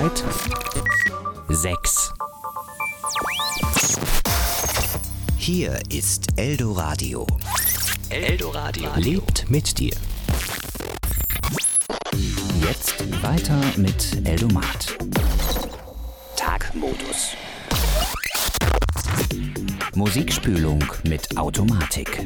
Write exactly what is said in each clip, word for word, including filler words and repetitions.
Zeit sechs. Hier ist Eldoradio. Eldoradio lebt mit dir. Jetzt weiter mit Eldomat. Tagmodus. Musikspülung mit Automatik.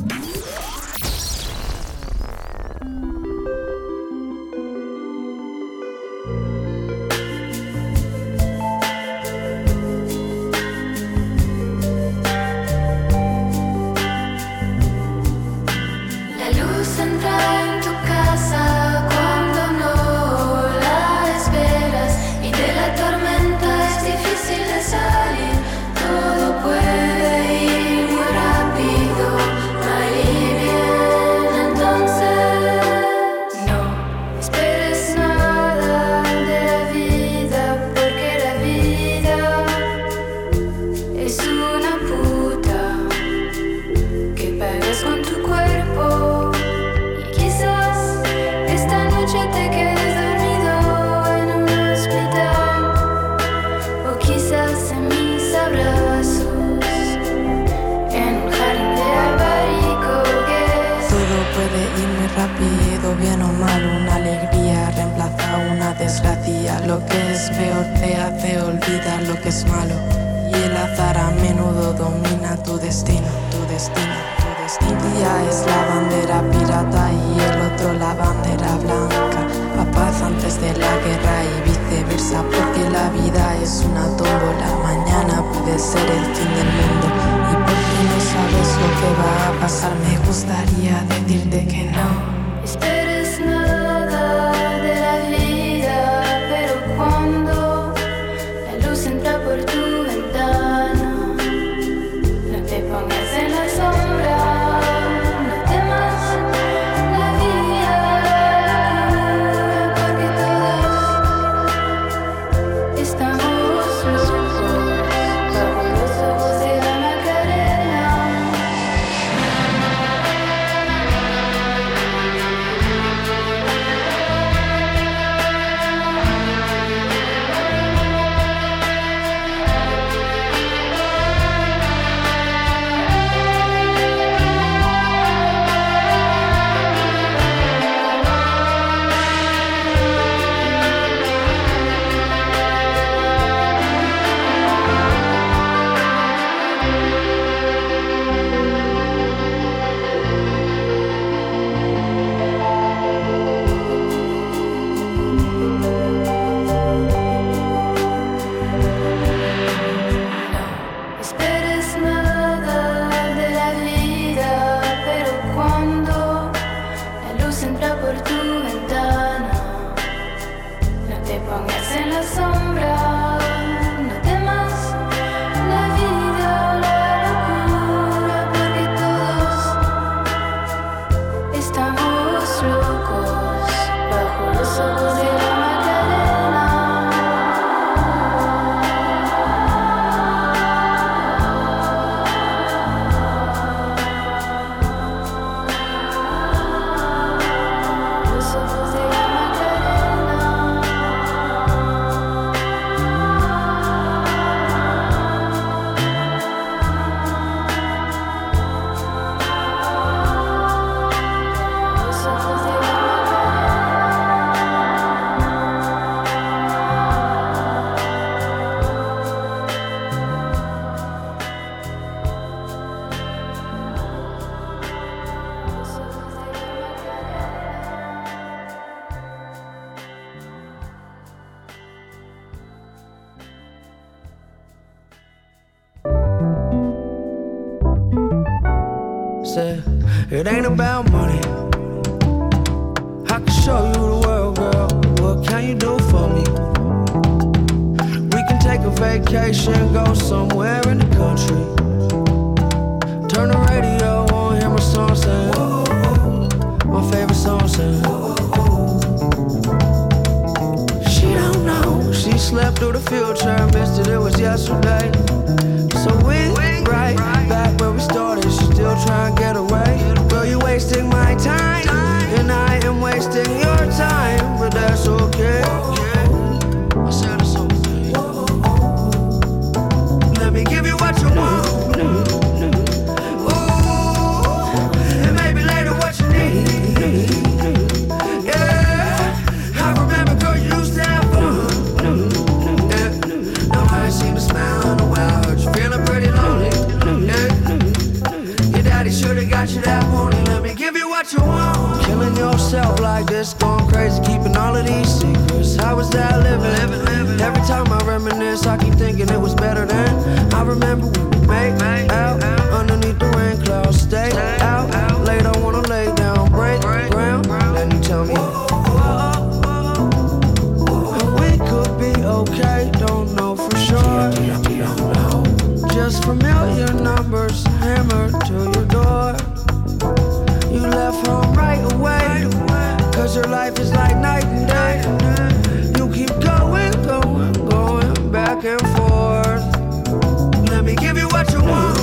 It ain't about money. I can show you the world, girl. What can you do for me? We can take a vacation, go somewhere in the country. Turn the radio on, hear my song saying, whoa, my favorite song saying, whoa. She don't know, she slept through the future, missed it, it was yesterday. So we right back where we started, she still trying to get away. Girl, you wasting my time, and I am wasting your time, but that's okay. I said daddy should've got you that pony. Let me give you what you want. Killing yourself like this, going crazy, keeping all of these secrets. How was that living? living, living. Every time I reminisce, I keep thinking it was better than. I remember we would make, make out, out underneath the rain clouds. Stay, stay out, out late, I wanna lay down, break, break ground. ground. Then you tell me, whoa, whoa, whoa. We could be okay, don't know for sure. Just familiar numbers hammered to your door. You left home right away, cause your life is like night and day. You keep going, going, going back and forth. Let me give you what you want.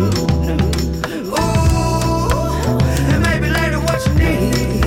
Ooh, and maybe later what you need.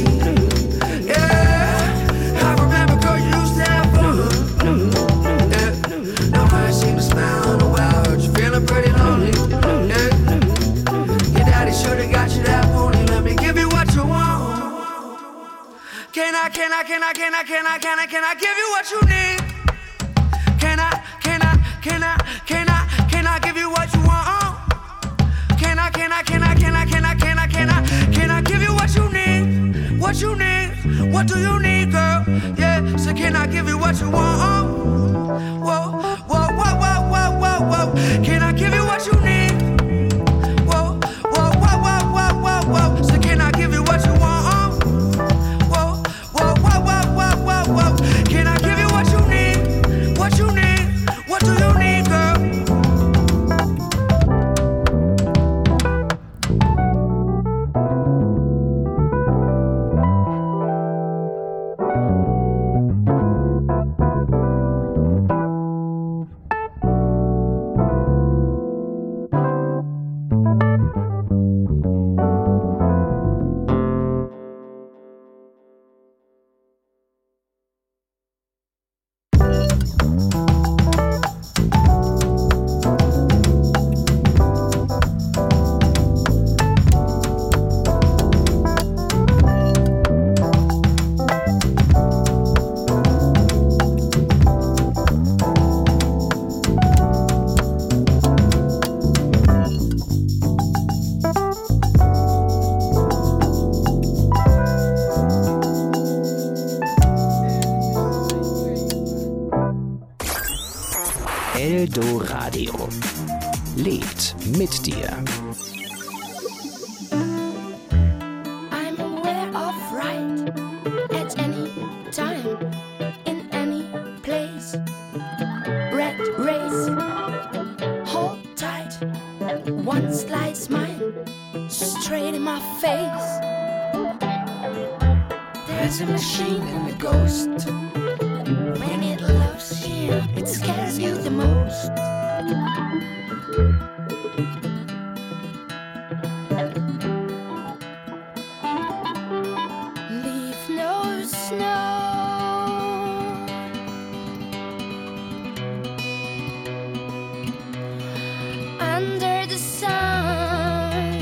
Yeah, I remember, girl, you used to have fun. Yeah, now I ain't seen a smile in a while. Heard you feeling pretty lonely. Yeah, your daddy should've got you that pony. Let me give you what you want. Can I, can I, can I, can I, can I, can I, can I give you what you need? Can I, can I, can I, can I, can I give you what you want? Can I, can I, can I, can I, can I, can I, can I, can I give you what you need? What you need? What do you need, girl? Yeah, so can I give you what you want? Whoa, whoa, whoa, whoa, whoa, whoa, whoa. Can I give you what you need? Whoa, whoa, whoa, whoa, whoa, whoa, whoa. So can I give you what you want? Can I give you what you need? What you need? What do you need, girl? Eldoradio lebt mit dir. I'm aware of right at any time, in any place. Red race, hold tight. One slice mine, straight in my face. There's a machine and a ghost. When it loves you, it scares you the most. Leave no snow. Under the sun,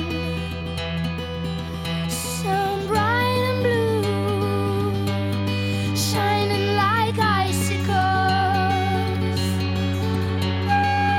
so bright and blue, shining like icicles.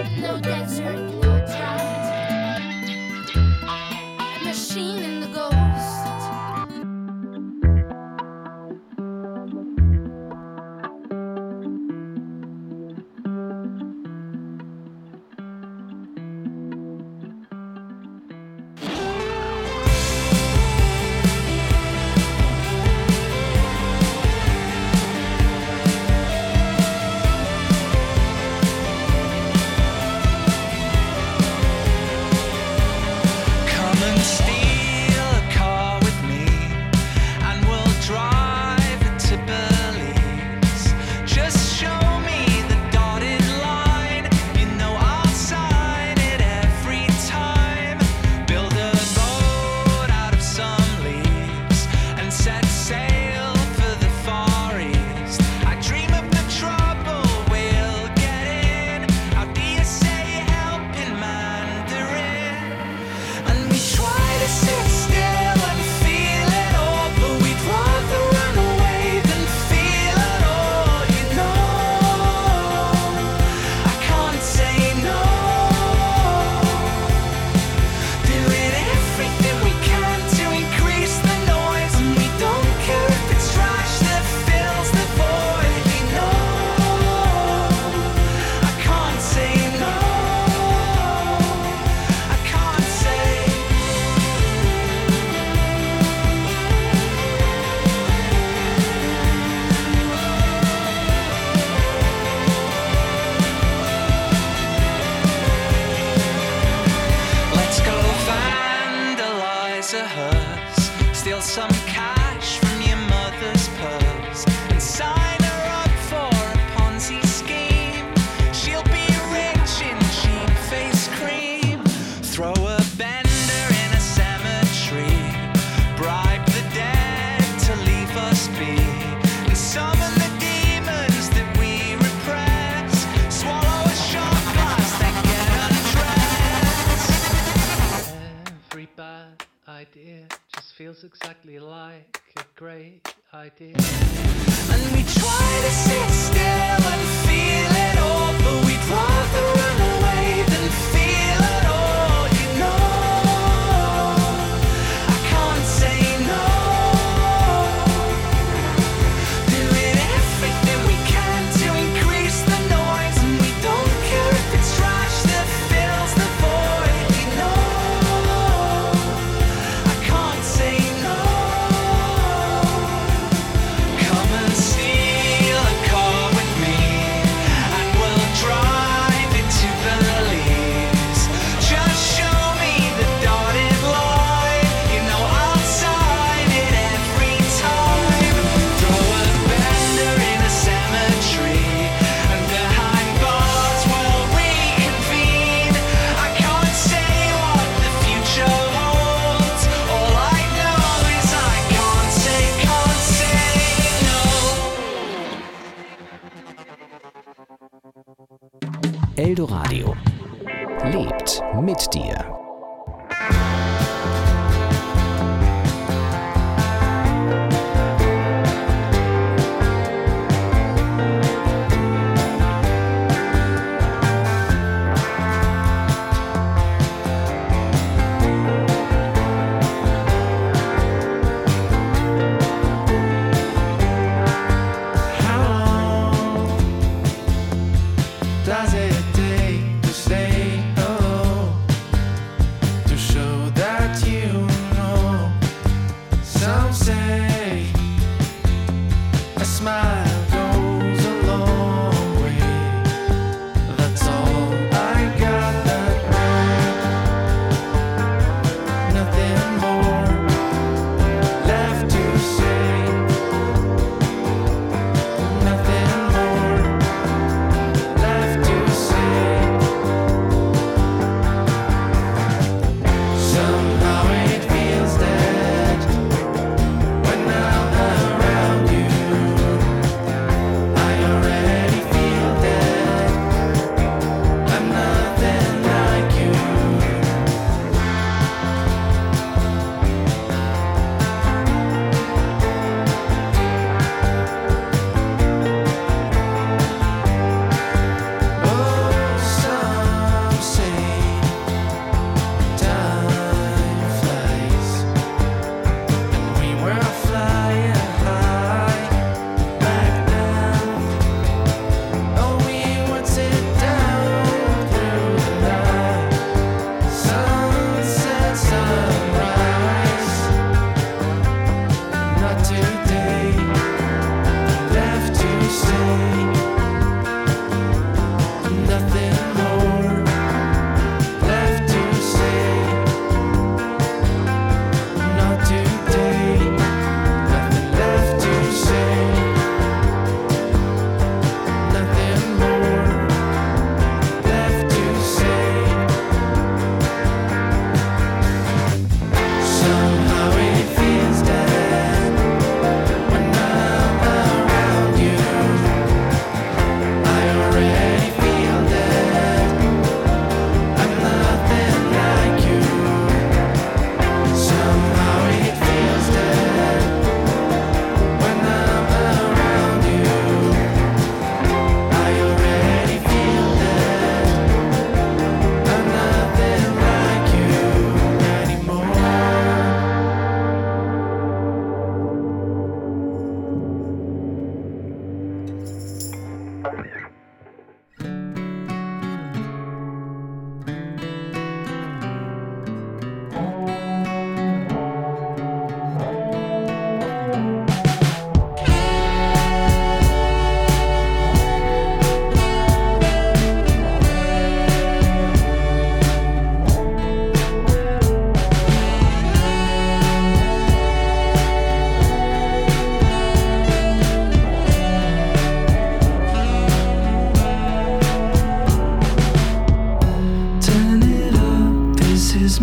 no desert, no drought. Machine and the ghost. Exactly like a great idea. And we try to sit still and feel it all, but we'd rather run away than feel it all, you know. I can't say no. Doing everything we can to increase the noise, and we don't care if it's trash that fills the void, you know. I can't say no. Come and steal a car with me, and we'll drive it to Belize. Just show me the dotted line, you know I'll sign it every time. Throw a bender in a cemetery, and behind bars we'll reconvene. I can't say what the future holds. All I know is I can't say, can't say no. Eldoradio lebt mit dir. How long does it take to say hello?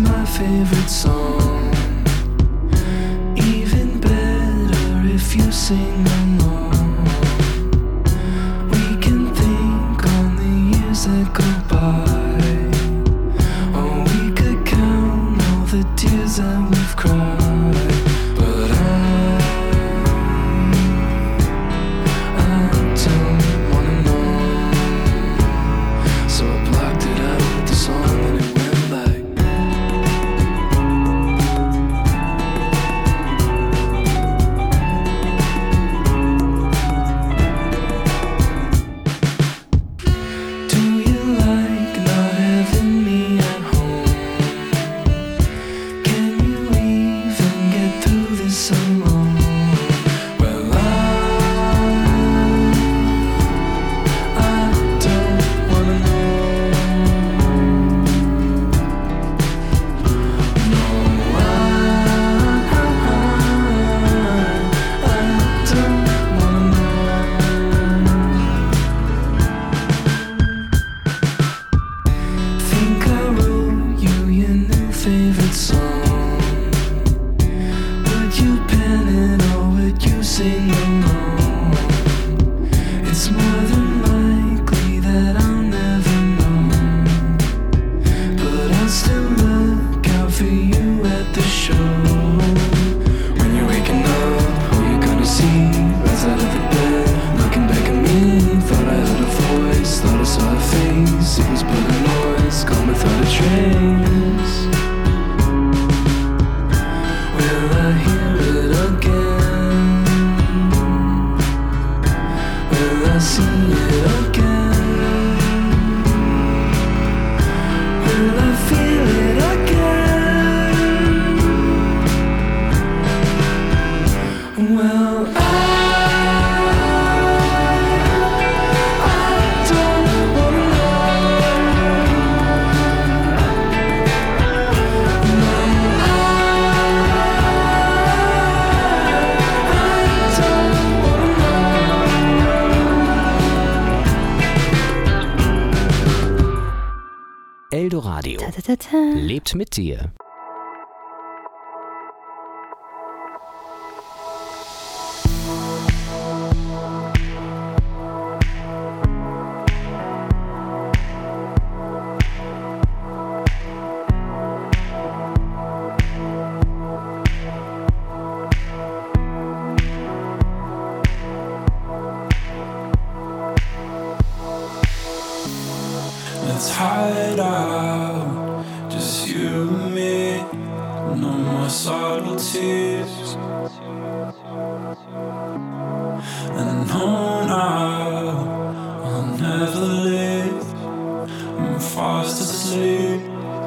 my favorite song. Even better if you sing along. We can think on the years that go by, or we could count all the tears that we've cried. But I, I don't wanna know. So I blocked it out with the song and it went like. Do you like not having me at home? Can you even get through this alone? Well, I, I don't wanna know. No, I, I, I don't wanna know. Think I wrote you your new favorite song. Would you pen it or would you sing along? It's more than likely that I'll never know, but I'll still look out for you at the show. When you're waking up, who you gonna see? Rise out of the bed, looking back at me. Thought I heard a voice, thought I saw a face. It was but a noise, gone without a trace. Will I hear it again? Will I see it again? Will I feel it again? Well, I, I don't wanna know. No, I, I don't wanna know. Eldoradio Ta-ta-ta-ta. lebt mit dir. Let's hide out, just you and me. No more subtleties. And no, now I'll never leave. I'm fast asleep.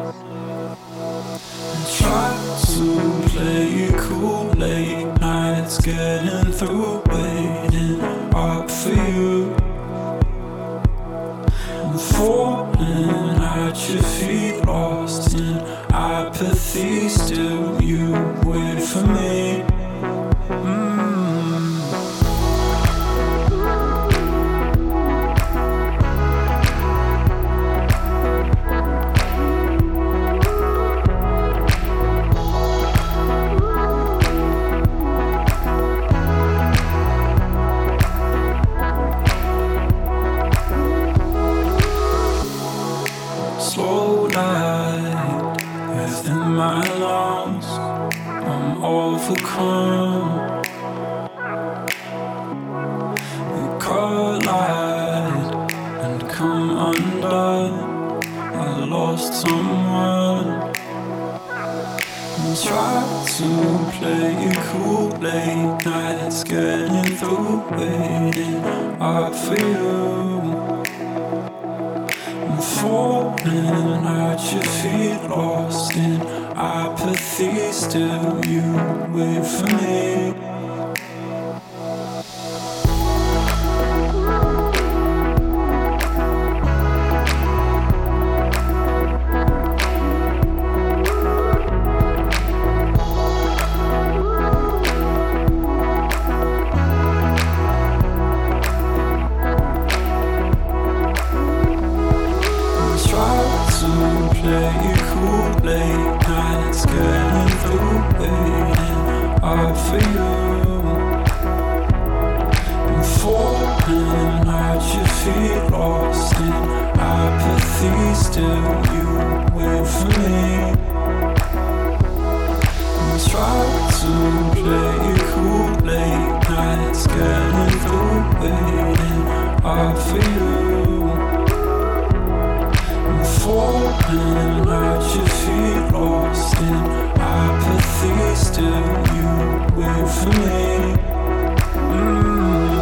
I try to play it cool late nights, getting through, waiting up for you. I'm falling at your feet, lost in apathy. Still you wait for me. Mm. Slow light within my lungs, I'm overcome. We collide and come undone. I lost someone. I try to play it cool late nights, getting through, waiting up for you. I'm falling at your feet, lost in apathy. Still you wait for me. Try to play it cool late nights, getting through waiting up for you. And falling at your feet, lost in apathy, still you wait for me. And try to play it cool late nights, getting through waiting up for you. Falling at your feet, lost in apathy, still you wait for me. Mm.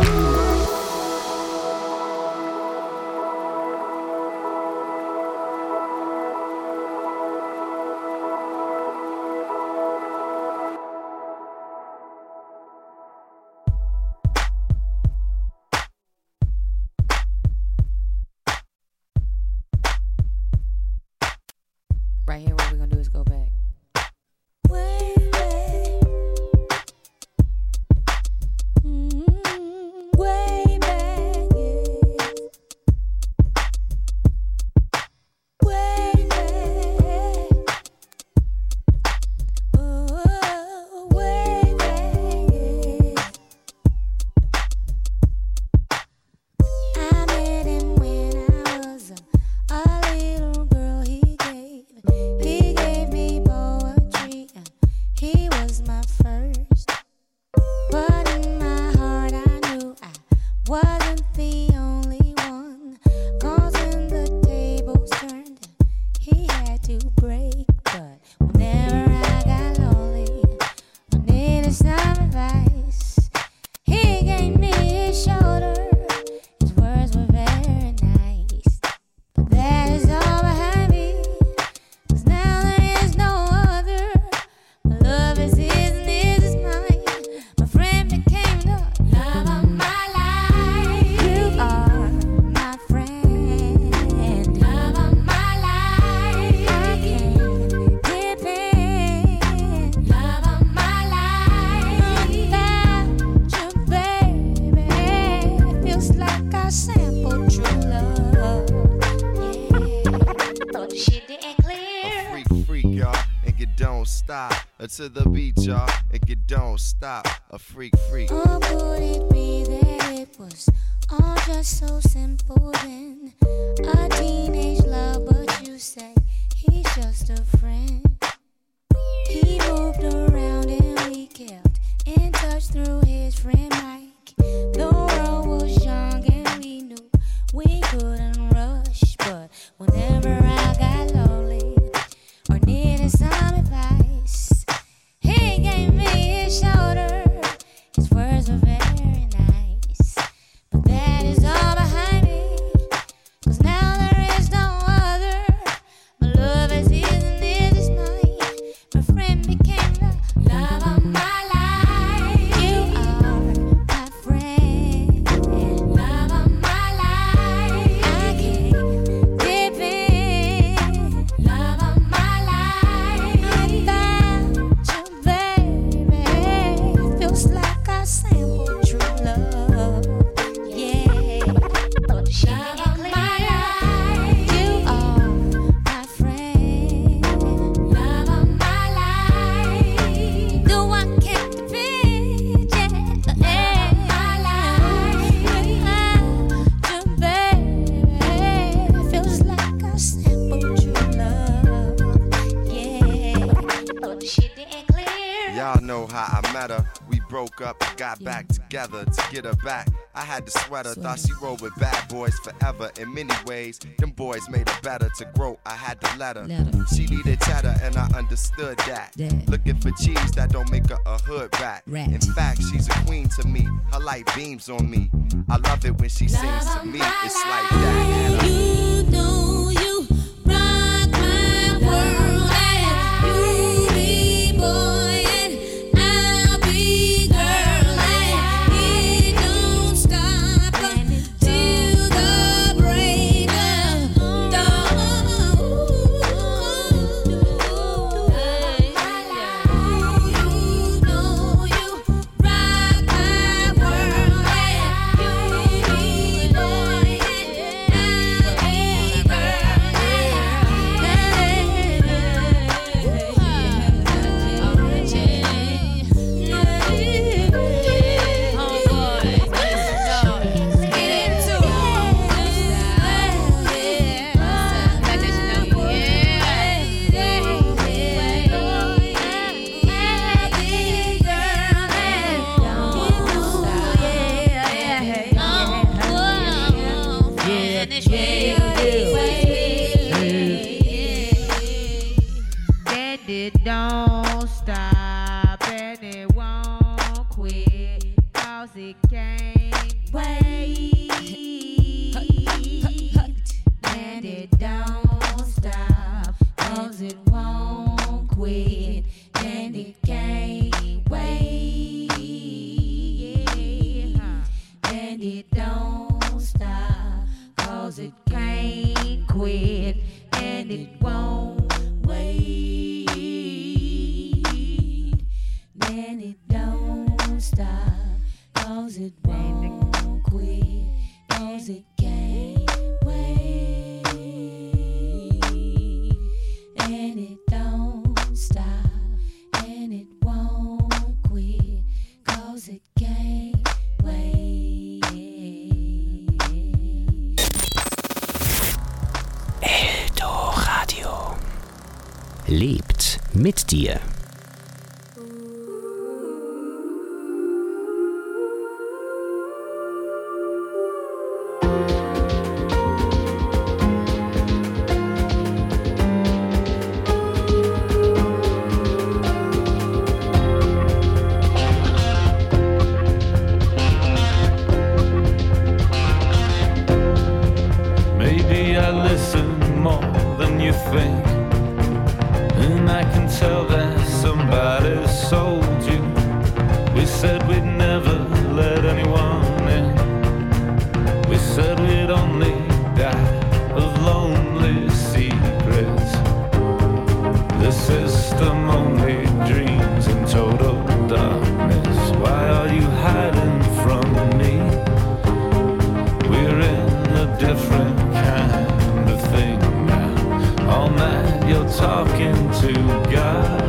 Right here, what we're gonna do is go back. Way back. Mm-hmm. Way back, yeah. Way back. Oh, way back, yeah. I met him when I was a, a little girl. He gave He gave me poetry, and he was my first. But in my heart I knew I wasn't the only one. 'Cause when the tables turned, he had to break. But whenever I got lonely, I needed some advice, he gave me his shoulder. His words were very nice. But that is all behind me. 'Cause now there is no other. My love is his and his is mine. My friend became the love of my life. You are my friend, love of my life. I can depend, love of my life. Without you, baby, it feels like I sampled true love. Yeah, thought the shit didn't clear. A freak, freak, y'all, and you don't stop. Uh, to the beat, y'all, and you don't stop. A freak, freak. Or could it be that it was all just so simple then? A teenage love, but you say he's just a friend. He moved around and we kept in touch through his friend Mike. The world was young and we knew we couldn't rush. But whenever I got lonely or needed some advice, he gave me his shoulder. His words were very nice. But that is all behind me. 'Cause now there is no other. My love is his and his is mine. My friend became the love of my life. You are my friend, love of my life. I can depend, love of my life. Without you, baby, it feels like I sampled true love. Yeah, but the shit ain't clear. You are my friend, love of my life. Do I can't depend, yeah, love of my life. Without you, baby, it feels like I sampled true love. Yeah, but the shit ain't clear. Y'all know how I met her. We broke up, got back together to get her back. I had the sweater, thought she rolled with bad boys forever. In many ways, them boys made her better. To grow, I had to let her. Let her. She needed cheddar, and I understood that. That. Looking for cheese that don't make her a hood rat. Rat. In fact, she's a queen to me. Her light beams on me. I love it when she sings to me. It's like that. And I- You know you rock my world, and you be boy and I'll be girl, and it don't stop till the break of dawn. You know you rock my world, and you be boy and I'll be girl. it don't stop and it won't quit, 'cause it can't wait. And it don't stop, 'cause it won't quit, and it can't wait. And it don't stop, 'cause it can't quit, and it won't wait. And it don't stop, 'cause it won't quit, 'cause it can't wait. And it don't stop, and it won't quit, 'cause it can't wait. Eldoradio. Lebt mit dir. Maybe I listen more than you think, and I can tell that somebody sold you. We said we'd never let anyone in. We said we'd only die of lonely secrets. The system only dreams in total darkness. Why are you hiding from me? We're in a different kind of thing now. All night you're talking to God.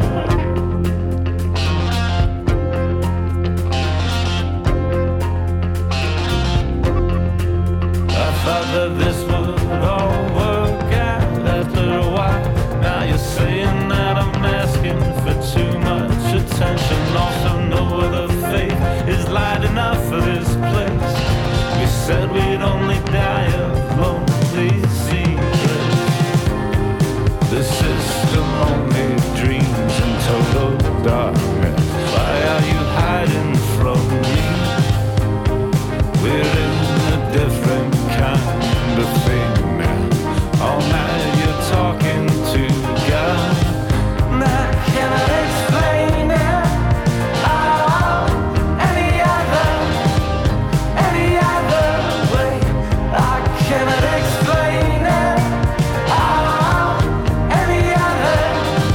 I thought that this would all work out after a while. Now you're saying that I'm asking for too much attention. Also know whether faith is light enough for this place. We said we'd only die of lonely secrets. The system only dreams in total darkness. Why are you hiding from me? We're in a different kind of thing now. All night you're talking to God. And I cannot explain it. Oh, any other, any other way. I cannot explain it. Oh, any other,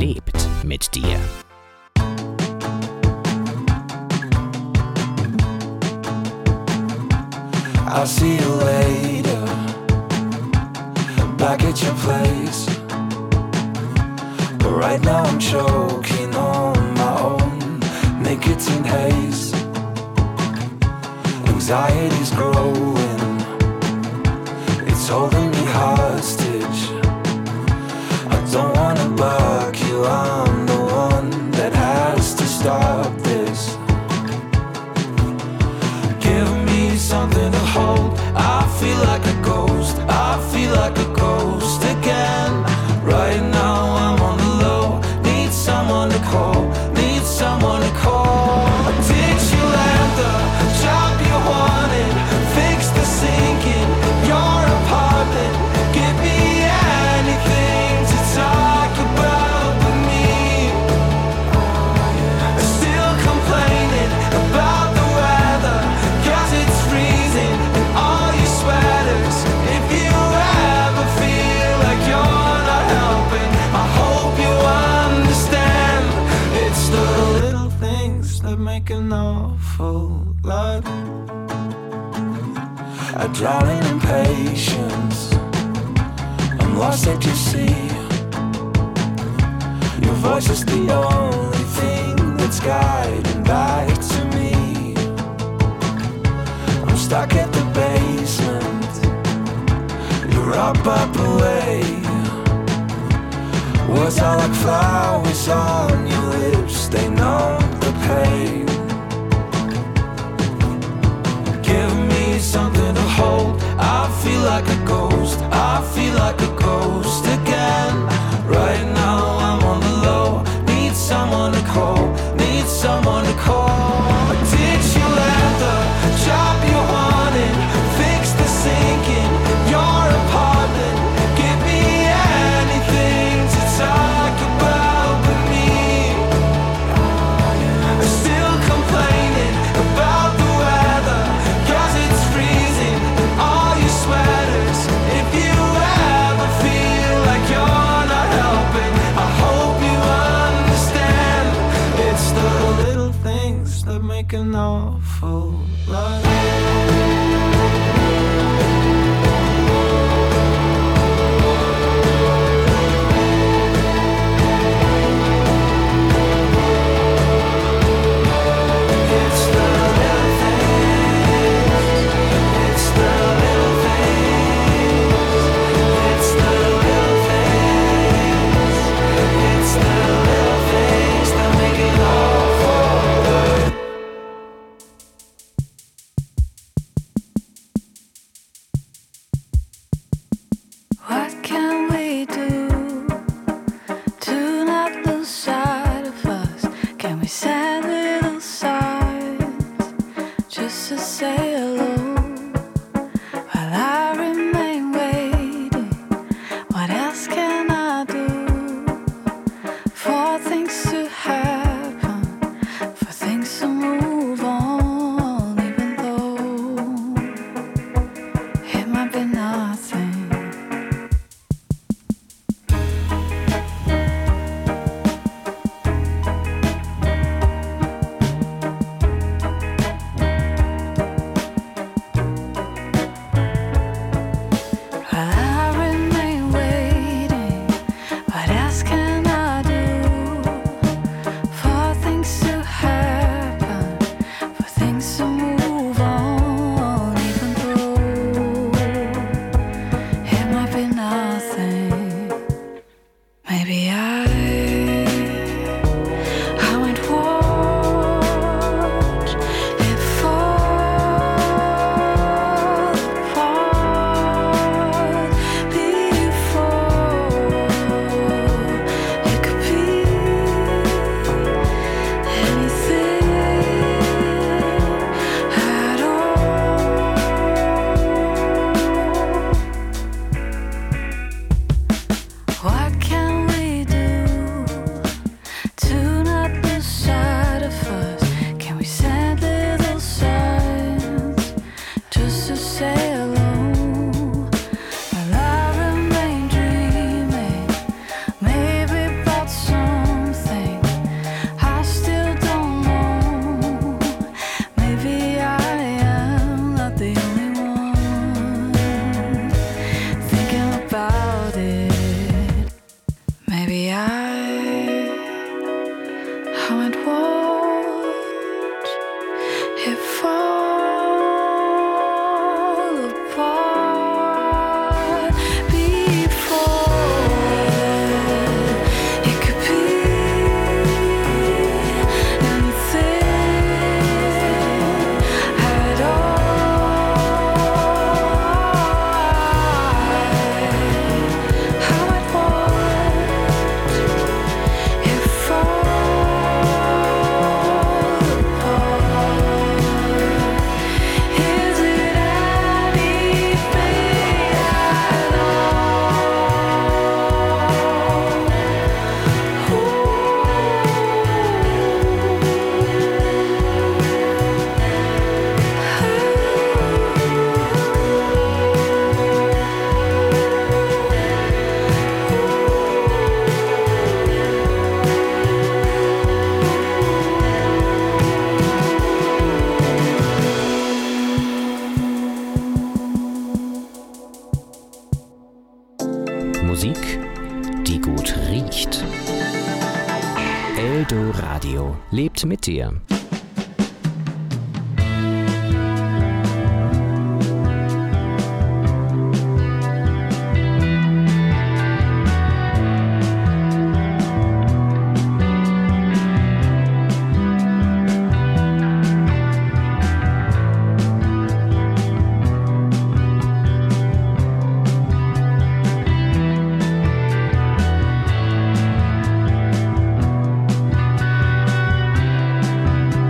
Lebt mit dir. I'll see you later, back at your place. But right now I'm choking on my own nicotine haze. Anxiety's growing, it's holding me hostage. I don't wanna bug you, I'm the one that has to stop this. Give me something to hold. I feel like a ghost, I feel like a ghost again. Right now I'm on the low, need someone to call, need someone to call. Did you land the job you wanted? Fix the sink in your apartment. Give me anything to talk about with me. Still complaining about the weather, 'cause it's freezing in all your sweaters. If you ever feel like you're not helping, I hope you understand. It's the little things that make an awful lot. I drown in impatience, I'm lost at your sea. Your voice is the only thing that's guiding back to me. I'm stuck at the basement, you're up, up away. Words are like flowers on your lips, they numb the pain. Give me something to hold. I feel like a ghost, I feel like a ghost again. Right now I'm on the low, need someone to call, need someone to call. Did you land the job you wanted? Fix the sink in your apartment. Give me anything to talk about with me. Still complaining about the weather, 'cause it's freezing in all your sweaters. If you ever feel like you're not helping, I hope you understand. It's the little things that make an awful lot. It's the little things, it's the little things, it's the little things, it's the little things that make it all forward. What can we do to not lose sight of us? Can we send little signs just to say hello? While I remain waiting, what else can I do for things to happen, for things to move on, even though it might be nothing. I remain waiting. What else can I do for things to happen, for things to move on, even though it might be nothing. Maybe I I won't watch it fall apart before it could be anything at all. What can we do maybe I haven't watched it fall apart before. It could be anything at all. How I'd watch it fall apart. Is it anything at Musik, die gut riecht. Eldoradio lebt mit dir. all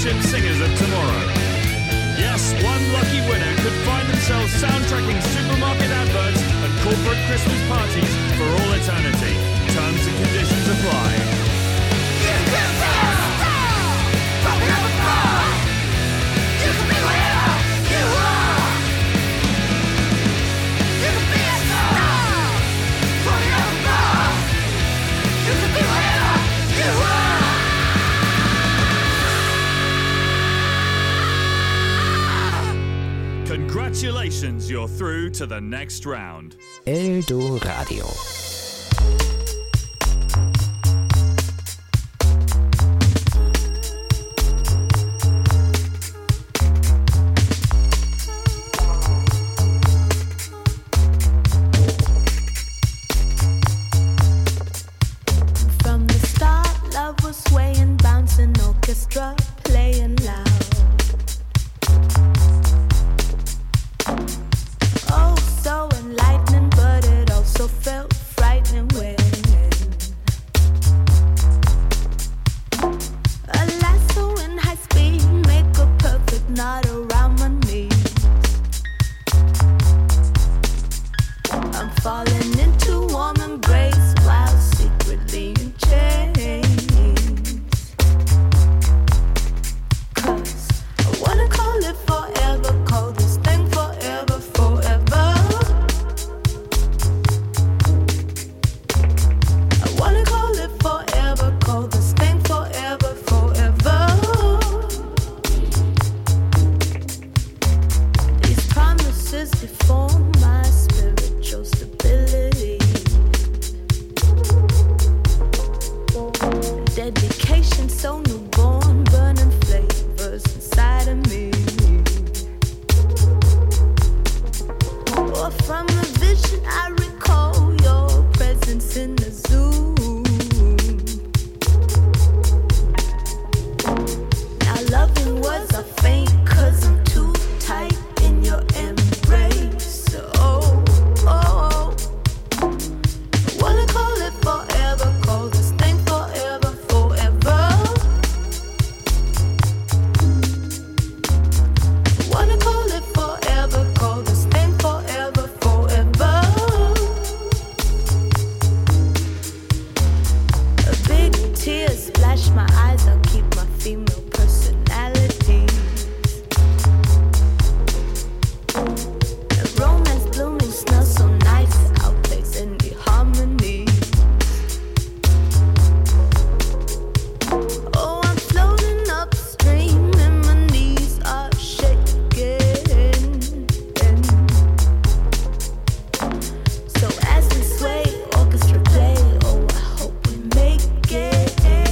flagship singers of tomorrow. Yes, one lucky winner could find themselves soundtracking supermarket adverts and corporate Christmas parties for all eternity. Terms and conditions apply. You can be a star from another bar. You can be whatever you are. You can be a star from another bar. You can be whatever you are. Congratulations, you're through to the next round. Eldo Radio. From the start, love was swaying, bouncing, orchestra playing loud. Oh, so enlightening, but it also felt frightening when a lasso in high speed make a perfect knot around my knees. I'm falling into warm embrace while secretly in chains. 'Cause I wanna call it forever, call this thing forever, forever. I wanna call it forever, call this thing forever, forever. These promises deform my spiritual stability. Dedication so newborn, burning flavors inside of me. Or from a vision I recall your presence in the zoo. Now loving words are faint 'cause I'm too tight in your embrace. Oh, oh, oh. I wanna call it forever, call this thing forever, forever. I wanna call it forever, call this thing forever, forever. A big tear splash my eyes, I'll keep my female personalities. The romance blooming smells so nice, outplays any harmonies. Oh, I'm floating upstream and my knees are shaking. So as we sway, orchestra play. Oh, I hope we make it.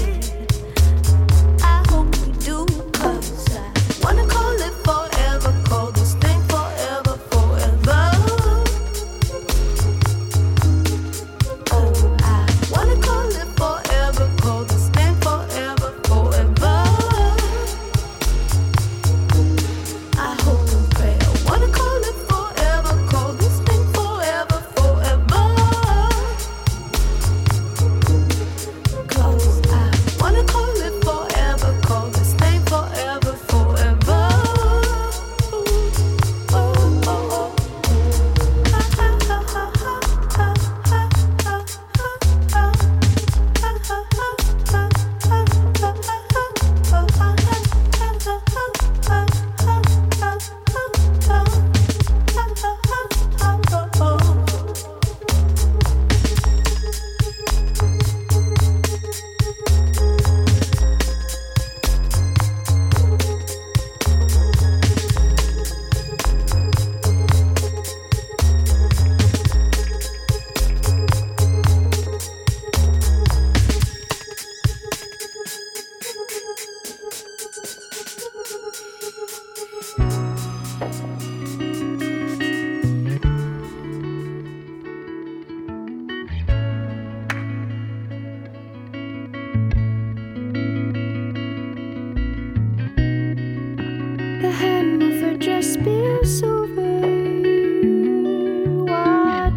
I hope we do, 'cause I wanna call it forever, call this thing forever, forever. Oh, I wanna call it forever, call this thing forever, forever. I hope and pray. I wanna call it forever, call this thing forever, forever. 'Cause I wanna call it forever, call this thing forever, forever. Oh, oh, oh. The hem of her dress spills over what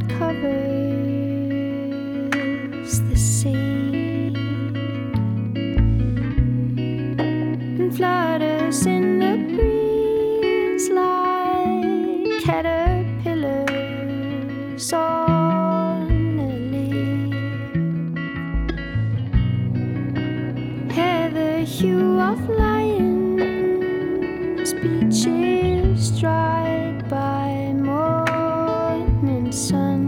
covers the scene and flutters of lions, beaches dried by morning sun.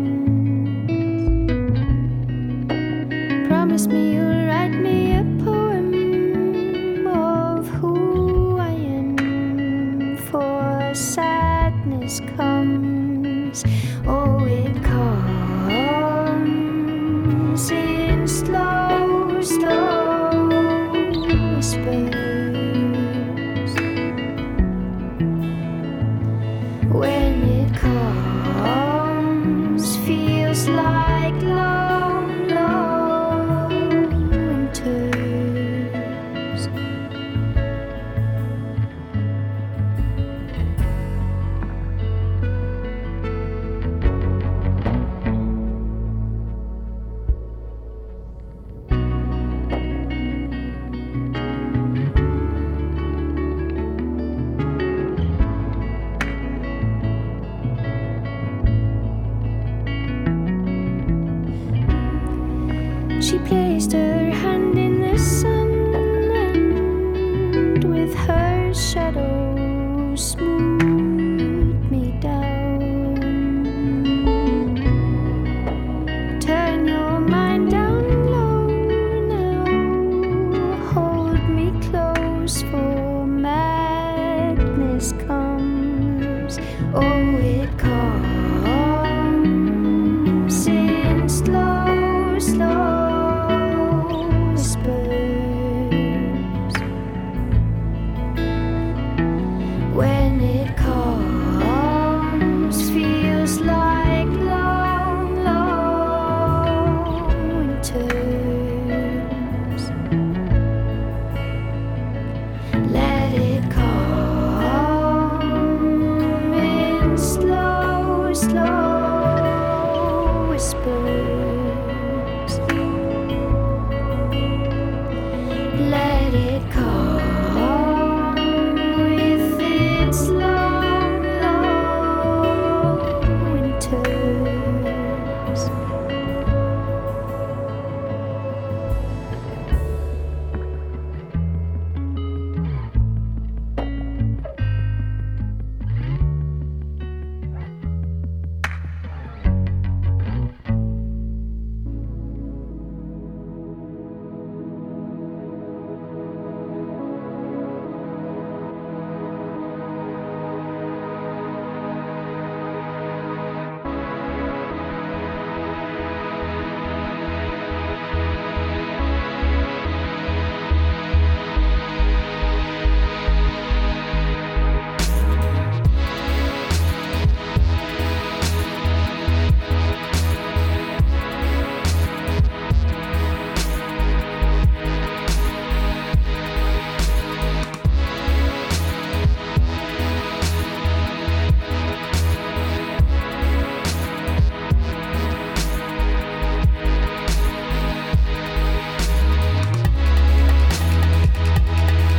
Promise me you'll write me a poem of who I am, for sadness comes, oh it comes in slow, slow whispers. When it comes, feels like long, long winters. She placed her hand in the sun, and with her shadow smoothed me down. Turn your mind down low now, hold me close for